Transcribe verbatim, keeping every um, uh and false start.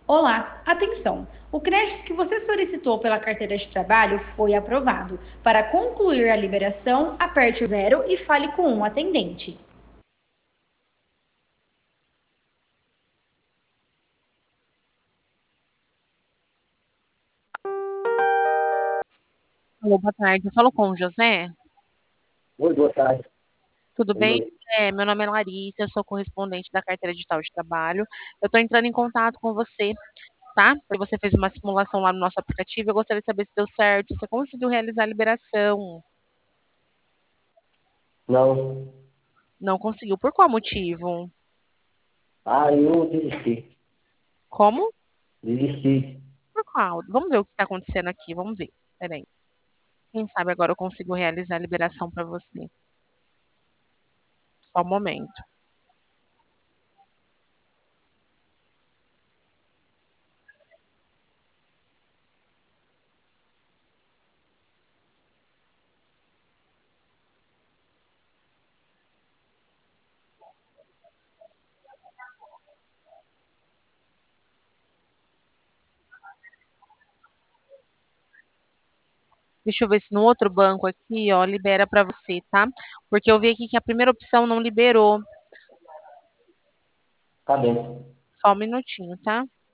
Olá, atenção! O crédito que você solicitou pela carteira de trabalho foi aprovado. Para concluir a liberação, aperte o zero e fale com um atendente. Alô, boa tarde. Eu falo com o José. Oi, boa tarde. Tudo Oi, bem? oi. É, meu nome é Larissa, eu sou correspondente da carteira digital de trabalho. Eu estou entrando em contato com você, tá? Porque você fez uma simulação lá no nosso aplicativo. Eu gostaria de saber se deu certo, se você conseguiu realizar a liberação. Não. Não conseguiu. Por qual motivo? Ah, eu desisti. Como? Desisti. Por qual? Vamos ver o que está acontecendo aqui. Vamos ver. Peraí. Quem sabe agora eu consigo realizar a liberação para você. Só um momento. Deixa eu ver se no outro banco aqui, ó, libera para você, tá? Porque eu vi aqui que a primeira opção não liberou. Tá bem. Só um minutinho, tá?